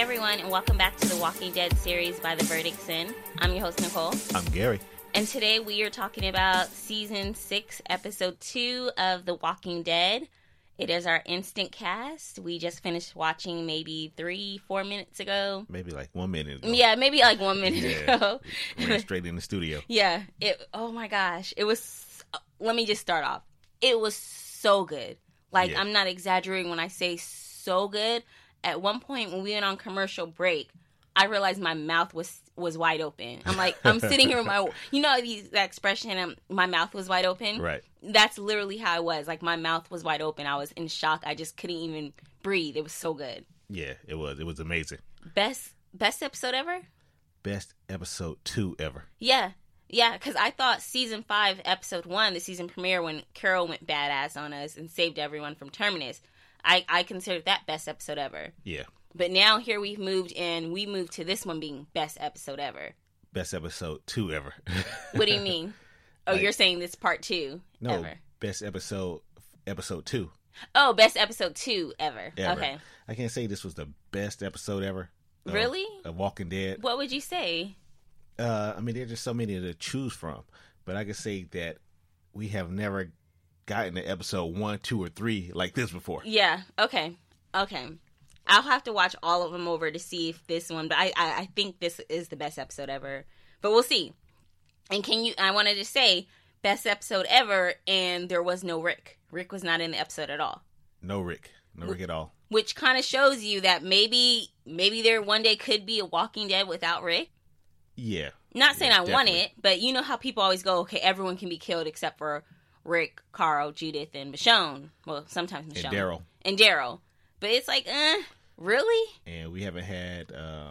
everyone, and welcome back to the Walking Dead series by The Verdict's In. I'm your host, Nicole. I'm Gary. And today we are talking about Season 6, Episode 2 of The Walking Dead. It is our instant cast. We just finished watching maybe 3-4 minutes ago. Maybe like 1 minute ago. Yeah, maybe like 1 minute ago. We went straight in the studio. Yeah. Oh my gosh. It was, let me just start off. It was so good. Like, I'm not exaggerating when I say so good. At one point when we went on commercial break, I realized my mouth was wide open. I'm like, I'm sitting here with my, that expression, my mouth was wide open? Right. That's literally how I was. Like, my mouth was wide open. I was in shock. I just couldn't even breathe. It was so good. Yeah, it was. It was amazing. Best episode ever? Best episode 2 ever. Yeah. Yeah, because I thought Season 5, Episode 1, the season premiere, when Carol went badass on us and saved everyone from Terminus, I considered that best episode ever. Yeah. But now here we moved to this one being best episode ever. Best episode 2 ever. What do you mean? Oh, like, you're saying this part 2 no, ever. Best episode 2. Oh, best episode 2 ever. Okay. I can't say this was the best episode ever. Really? Of Walking Dead. What would you say? I mean, there's just so many to choose from. But I can say that we have never gotten to episode 1, 2, or 3 like this before. Yeah. Okay. I'll have to watch all of them over to see if this one, but I think this is the best episode ever. But we'll see. And I wanted to say, best episode ever, and there was no Rick. Rick was not in the episode at all. No Rick at all. Which kind of shows you that maybe there one day could be a Walking Dead without Rick. Yeah. Not saying I definitely want it, but you know how people always go, okay, everyone can be killed except for Rick, Carl, Judith, and Michonne. Well, sometimes Michonne. And Daryl. But it's like, really? And we haven't had...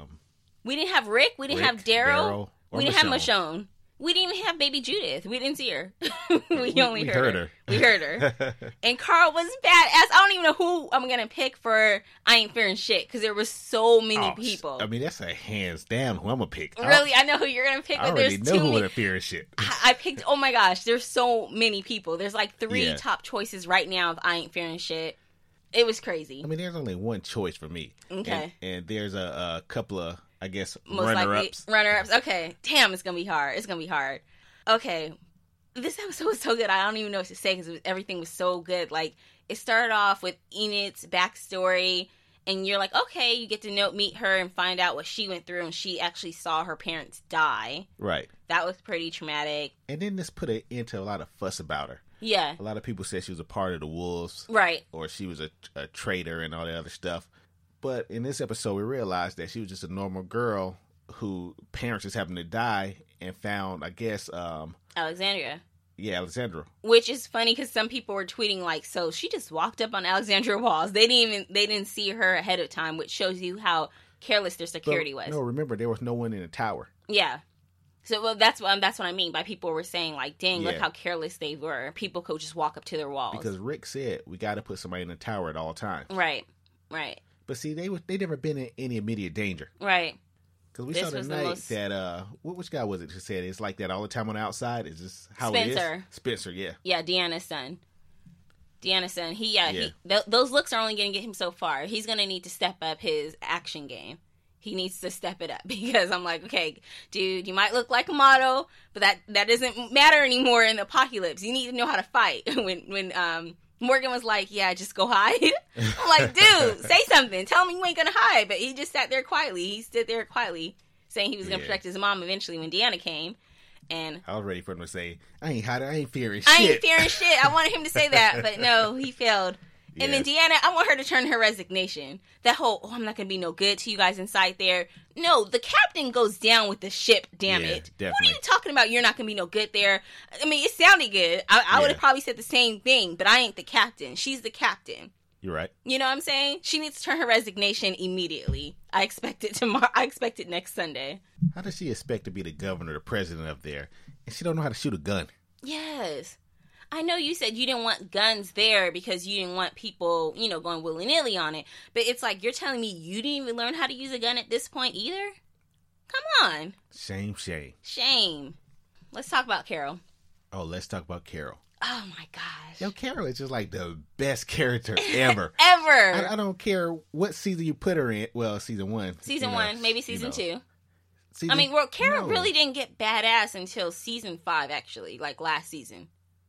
we didn't have Rick. We didn't have Daryl. We didn't have Michonne. We didn't even have baby Judith. We didn't see her. we only heard her. We heard her. And Carl was badass. I don't even know who I'm going to pick for I Ain't Fearing Shit, because there were so many people. I mean, that's a hands down who I'm going to pick. Really? I know who you're going to pick. I already know who I'm fearing shit. I picked, oh my gosh, there's so many people. There's like 3 top choices right now of I Ain't Fearing Shit. It was crazy. I mean, there's only one choice for me. Okay. And there's a couple of, I guess, most runner-ups. Runner-ups. Okay. Damn, it's going to be hard. It's going to be hard. Okay. This episode was so good. I don't even know what to say because everything was so good. Like, it started off with Enid's backstory, and you're like, okay, you get to meet her and find out what she went through, and she actually saw her parents die. Right. That was pretty traumatic. And then this put it into a lot of fuss about her. Yeah. A lot of people said she was a part of the Wolves. Right. Or she was a traitor and all that other stuff. But in this episode, we realized that she was just a normal girl who parents just happened to die and found, I guess... Alexandria. Yeah, Alexandra. Which is funny because some people were tweeting like, so she just walked up on Alexandria walls. They didn't see her ahead of time, which shows you how careless their security was. No, remember, there was no one in the tower. Yeah. So that's what I mean by people were saying like, dang, look how careless they were. People could just walk up to their walls. Because Rick said, we got to put somebody in the tower at all times. Right. But see, they never been in any immediate danger. Right. Because we saw the night that, which guy was it who said it's like that all the time on the outside? Is this how Spencer. it is? Spencer, yeah. Yeah, Deanna's son. Those looks are only going to get him so far. He's going to need to step up his action game. He needs to step it up because I'm like, okay, dude, you might look like a model, but that doesn't matter anymore in the apocalypse. You need to know how to fight. When Morgan was like, yeah, just go hide. I'm like, dude, say something. Tell me you ain't going to hide. But he just sat there quietly. He stood there quietly saying he was going to protect his mom eventually when Deanna came. And I was ready for him to say, I ain't hiding. I ain't fearing shit. I ain't fearing shit. I wanted him to say that, but no, he failed. And then Deanna, I want her to turn her resignation. That whole, I'm not going to be no good to you guys inside there. No, the captain goes down with the ship, damn it. Definitely. What are you talking about? You're not going to be no good there. I mean, it sounded good. I would have probably said the same thing, but I ain't the captain. She's the captain. You're right. You know what I'm saying? She needs to turn her resignation immediately. I expect it tomorrow. I expect it next Sunday. How does she expect to be the governor, the president up there, and she don't know how to shoot a gun? Yes. I know you said you didn't want guns there because you didn't want people, going willy-nilly on it. But it's like, you're telling me you didn't even learn how to use a gun at this point either? Come on. Shame. Let's talk about Carol. Oh, let's talk about Carol. Oh my gosh. Yo, Carol is just like the best character ever. Ever. I don't care what season you put her in. Well, season 1. Season 1, maybe season 2. Season, Carol really didn't get badass until season 5, actually, like last season.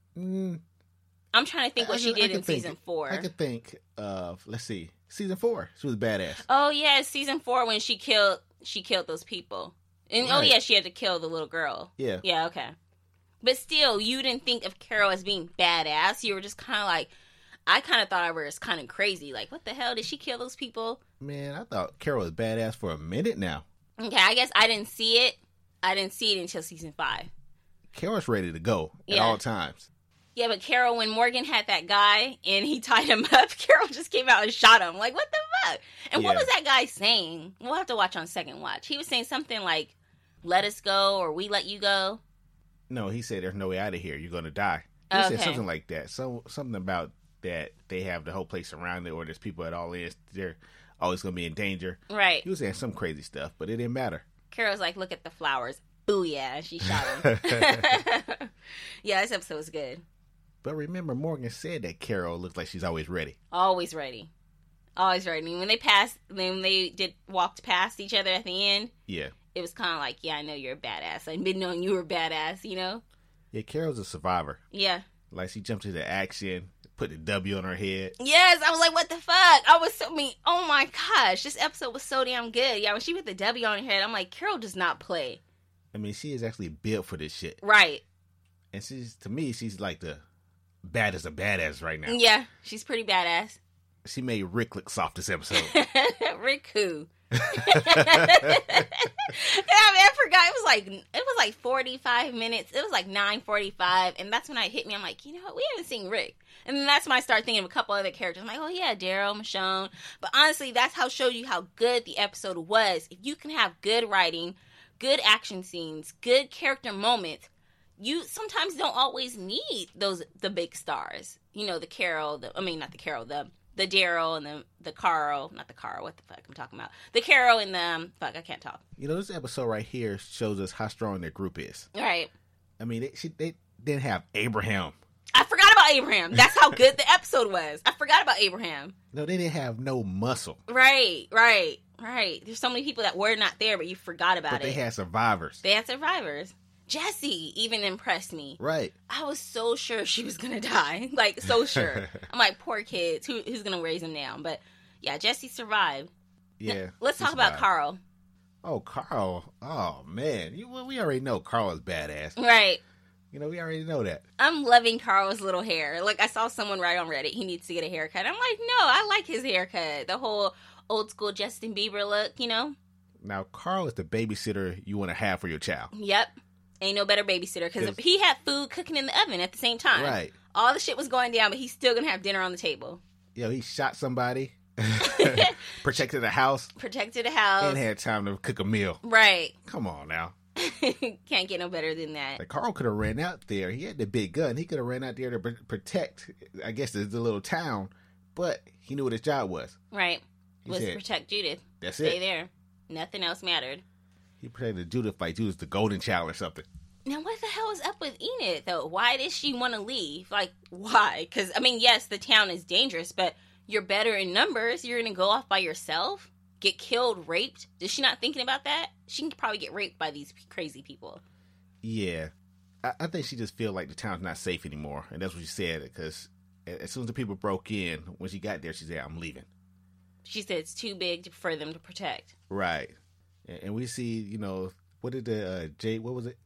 I'm trying to think what she did in season 4. I could think of, let's see, season 4. She was badass. Oh yeah, season 4 when she killed those people. And right. Oh yeah, she had to kill the little girl. Yeah. Yeah, okay. But still, you didn't think of Carol as being badass. You were just kind of like, I kind of thought of her as kind of crazy. Like, what the hell? Did she kill those people? Man, I thought Carol was badass for a minute now. Okay, I guess I didn't see it. I didn't see it until season 5. Carol's ready to go at all times. Yeah, but Carol, when Morgan had that guy and he tied him up, Carol just came out and shot him. Like, what the fuck? And what was that guy saying? We'll have to watch on second watch. He was saying something like, let us go or we let you go. No, he said there's no way out of here. You're going to die. He said something like that. Something about that they have the whole place surrounded or there's people at all ends. They're always going to be in danger. Right. He was saying some crazy stuff, but it didn't matter. Carol's like, look at the flowers. Booyah. She shot him. Yeah, this episode was good. But remember, Morgan said that Carol looks like she's always ready. Always ready. Always ready. When they walked past each other at the end. Yeah. It was kind of like, yeah, I know you're a badass. I've been knowing you were badass, you know? Yeah, Carol's a survivor. Yeah. Like, she jumped into action, put the W on her head. Yes, I was like, what the fuck? Oh my gosh, this episode was so damn good. Yeah, when she put the W on her head, I'm like, Carol does not play. I mean, she is actually built for this shit. Right. And to me, she's like the baddest of badass right now. Yeah, she's pretty badass. She made Rick look soft this episode. Rick who? I forgot. It was like 45 minutes. It was like 9:45, and that's when it hit me. I'm like, you know what? We haven't seen Rick. And then that's when I started thinking of a couple other characters. I'm like, oh yeah, Daryl, Michonne. But honestly, that's how shows you how good the episode was. If you can have good writing, good action scenes, good character moments, you sometimes don't always need the big stars. You know, the Daryl and the Carl, not the Carl, what the fuck I'm talking about. The Carol and the, I can't talk. You know, this episode right here shows us how strong their group is. Right. I mean, they didn't have Abraham. I forgot about Abraham. That's how good the episode was. I forgot about Abraham. No, they didn't have no muscle. Right. There's so many people that were not there, but you forgot about it. But they had survivors. Jessie even impressed me. Right. I was so sure she was going to die. Like, so sure. I'm like, poor kids. Who's going to raise them now? But, yeah, Jessie survived. Yeah. Now, let's talk about Carl. Oh, Carl. Oh, man. We already know Carl is badass. Right. You know, we already know that. I'm loving Carl's little hair. Like, I saw someone write on Reddit, he needs to get a haircut. I'm like, no, I like his haircut. The whole old school Justin Bieber look, you know? Now, Carl is the babysitter you want to have for your child. Yep. Ain't no better babysitter because he had food cooking in the oven at the same time. Right. All the shit was going down, but he's still going to have dinner on the table. Yo, he shot somebody, protected the house. And had time to cook a meal. Right. Come on now. Can't get no better than that. Like, Carl could have ran out there. He had the big gun. He could have ran out there to protect, I guess, the little town. But he knew what his job was. Right. Was to protect Judith. That's Stay there. Nothing else mattered. He protected Judith like Judith's the golden child or something. Now, what the hell is up with Enid, though? Why does she want to leave? Like, why? Because, I mean, yes, the town is dangerous, but you're better in numbers. You're going to go off by yourself? Get killed, raped? Is she not thinking about that? She can probably get raped by these crazy people. Yeah. I think she just feels like the town's not safe anymore. And that's what she said, because as soon as the people broke in, when she got there, she said, I'm leaving. She said it's too big for them to protect. Right. And we see, you know, what did what was it?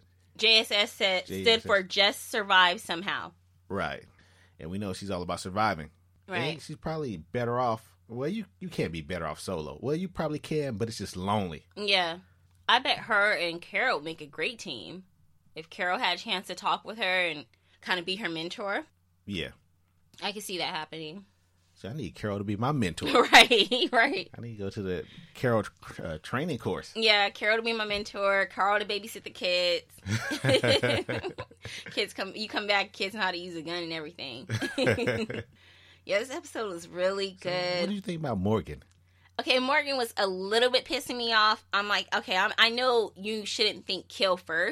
JSS stood for Just Survive Somehow. Right. And we know she's all about surviving. Right. And she's probably better off. Well, you can't be better off solo. Well, you probably can, but it's just lonely. Yeah. I bet her and Carol make a great team. If Carol had a chance to talk with her and kind of be her mentor. Yeah. I could see that happening. So I need Carol to be my mentor. Right. I need to go to the Carol training course. Yeah, Carol to be my mentor. Carl to babysit the kids. You come back, kids know how to use a gun and everything. Yeah, this episode was really good. So what do you think about Morgan? Okay, Morgan was a little bit pissing me off. I'm like, okay, I know you shouldn't think kill first,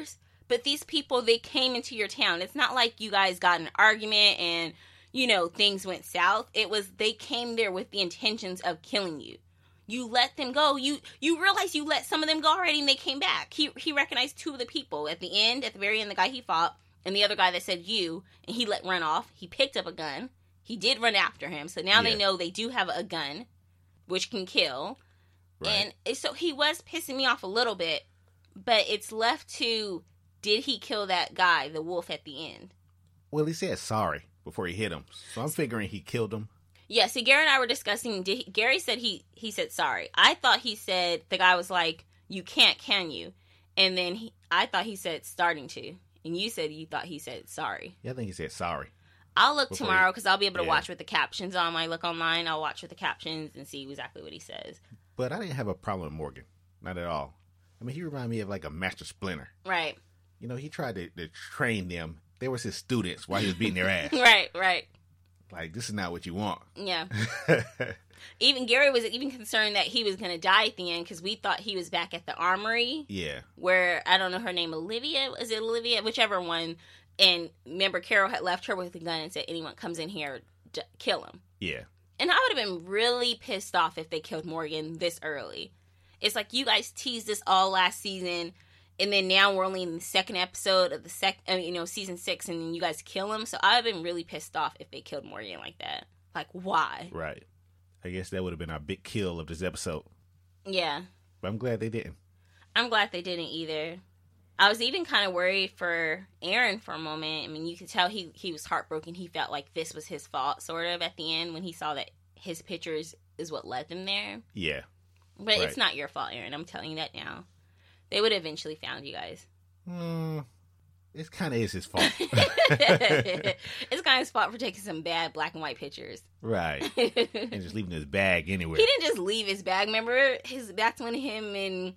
But these people, they came into your town. It's not like you guys got in an argument and, things went south. It was, they came there with the intentions of killing you. You let them go. You realize you let some of them go already, and they came back. He recognized two of the people at the very end, the guy he fought, and the other guy that said you, and he let run off. He picked up a gun. He did run after him, so now they know they do have a gun, which can kill. Right. And so he was pissing me off a little bit, but it's left to, did he kill that guy, the wolf, at the end? Well, he said sorry before he hit him, so I'm figuring he killed him. Yeah, see, Gary and I were discussing, Gary said he said sorry. I thought he said, the guy was like, you can't, can you? And then I thought he said starting to. And you said you thought he said sorry. Yeah, I think he said sorry. I'll look tomorrow because I'll be able to watch with the captions on my look online. I'll watch with the captions and see exactly what he says. But I didn't have a problem with Morgan. Not at all. I mean, he reminded me of like a Master Splinter. Right. He tried to train them. They was his students while he was beating their ass. Right. Like, this is not what you want. Yeah. Even Gary was even concerned that he was going to die at the end because we thought he was back at the armory. Yeah. Where, I don't know her name, Olivia? Is it Olivia? Whichever one. And remember, Carol had left her with a gun and said, anyone comes in here, kill him. Yeah. And I would have been really pissed off if they killed Morgan this early. It's like, you guys teased this all last season, and then now we're only in the second episode of the season 6, and then you guys kill him. So I would have been really pissed off if they killed Morgan like that. Like, why? Right. I guess that would have been our big kill of this episode. Yeah. But I'm glad they didn't. I'm glad they didn't either. I was even kind of worried for Aaron for a moment. I mean, you could tell he was heartbroken. He felt like this was his fault, sort of, at the end when he saw that his pictures is what led them there. Yeah. But It's not your fault, Aaron. I'm telling you that now. They would have eventually found you guys. It kind of is his fault. It's kind of his fault for taking some bad black and white pictures. Right. And just leaving his bag anywhere. He didn't just leave his bag. Remember, that's when him and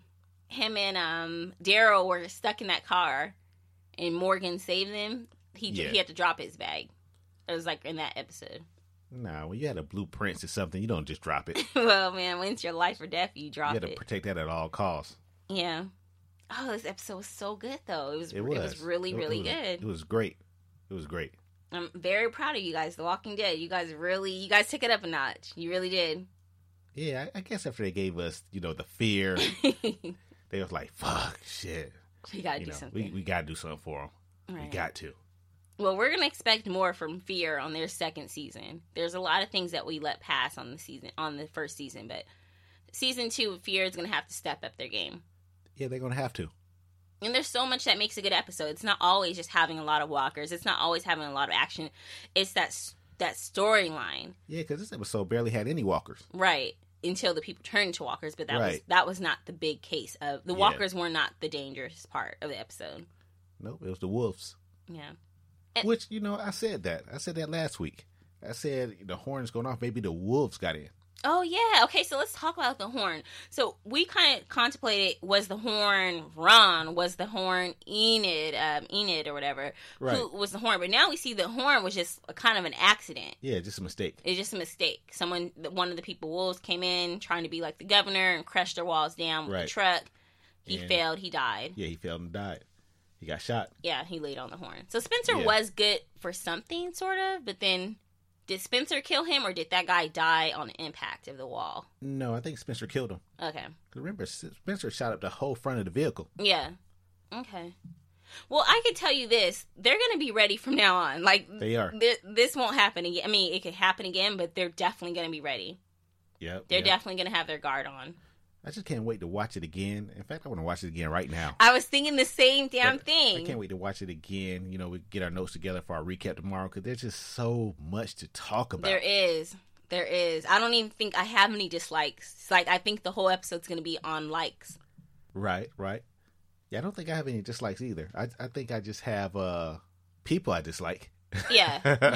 Daryl were stuck in that car and Morgan saved them. He had to drop his bag. It was like in that episode. No, when you had a blueprint or something, you don't just drop it. Well, man, when it's your life or death, you drop it. You had to protect that at all costs. Yeah. Oh, this episode was so good, though. It was really, really good. It was great. It was great. I'm very proud of you guys, The Walking Dead. You guys took it up a notch. You really did. Yeah, I guess after they gave us, the fear, they was like, fuck, shit. We gotta do something. We gotta do something for them. Right. We got to. Well, we're gonna expect more from Fear on their second season. There's a lot of things that we let pass on the first season, but season 2 of Fear is gonna have to step up their game. Yeah, they're gonna have to. And there's so much that makes a good episode. It's not always just having a lot of walkers. It's not always having a lot of action. It's that storyline. Yeah, because this episode barely had any walkers. Right. Until the people turned into walkers, but that was not the big case of the walkers were not the dangerous part of the episode. Nope, it was the wolves. Yeah. Which, I said that. I said that last week. I said the horn's going off. Maybe the wolves got in. Oh, yeah. Okay, so let's talk about the horn. So we kind of contemplated, was the horn Ron? Was the horn Enid or whatever? Right. Who was the horn? But now we see the horn was just a kind of an accident. Yeah, just a mistake. It's just a mistake. One of the wolves came in trying to be like the governor and crushed their walls down with the truck. He failed. He died. Yeah, he failed and died. He got shot. Yeah, he laid on the horn. So Spencer was good for something, sort of, but then did Spencer kill him, or did that guy die on the impact of the wall? No, I think Spencer killed him. Okay. Remember, Spencer shot up the whole front of the vehicle. Yeah. Okay. Well, I can tell you this. They're going to be ready from now on. Like, they are. This won't happen again. I mean, it could happen again, but they're definitely going to be ready. Yep. They're definitely going to have their guard on. I just can't wait to watch it again. In fact, I want to watch it again right now. I was thinking the same damn thing. I can't wait to watch it again. We get our notes together for our recap tomorrow because there's just so much to talk about. There is. I don't even think I have any dislikes. It's like, I think the whole episode's going to be on likes. Right. Yeah, I don't think I have any dislikes either. I think I just have people I dislike. Yeah.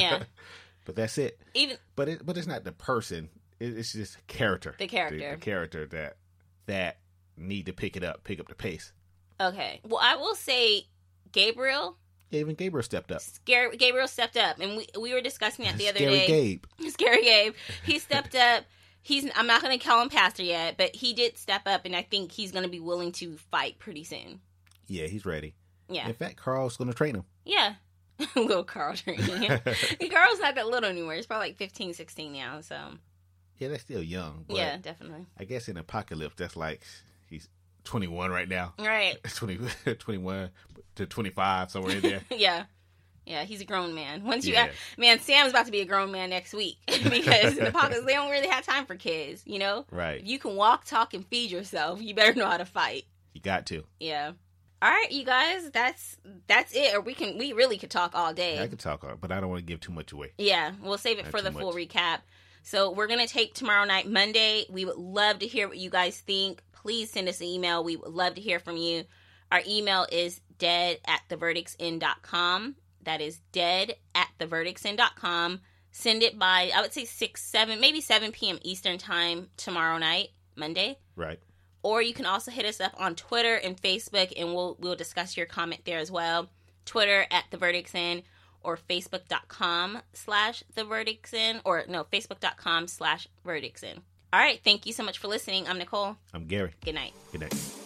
But that's it. But it's not the person. It's just character. The character. The character that need to pick up the pace. Okay. Well, I will say Gabriel. Yeah, even Gabriel stepped up. Gabriel stepped up, and we were discussing that the other day. Scary Gabe. He stepped up. I'm not going to call him pastor yet, but he did step up, and I think he's going to be willing to fight pretty soon. Yeah, he's ready. Yeah. In fact, Carl's going to train him. Yeah. Little Carl training him. Carl's not that little anymore. He's probably like 15, 16 now, so. Yeah, that's still young. But Yeah, definitely. I guess in Apocalypse, that's like, he's 21 right now. Right. 21 to 25, somewhere in there. Yeah. Yeah, he's a grown man. Man, Sam's about to be a grown man next week because in Apocalypse, they don't really have time for kids, you know? Right. If you can walk, talk, and feed yourself, you better know how to fight. You got to. Yeah. All right, you guys, that's it. Or we really could talk all day. I could talk, but I don't want to give too much away. Yeah, we'll save it for the full recap. So we're going to take tomorrow night, Monday. We would love to hear what you guys think. Please send us an email. We would love to hear from you. Our email is dead@theverdictsend.com. That is dead@theverdictsend.com. Send it by, I would say 7 p.m. Eastern time tomorrow night, Monday. Right. Or you can also hit us up on Twitter and Facebook, and we'll discuss your comment there as well. Twitter @theverdictsend, or facebook.com/theverdictsend, or no, facebook.com/verdictsend. All right, thank you so much for listening. I'm Nicole. I'm Gary. Good night. Good night.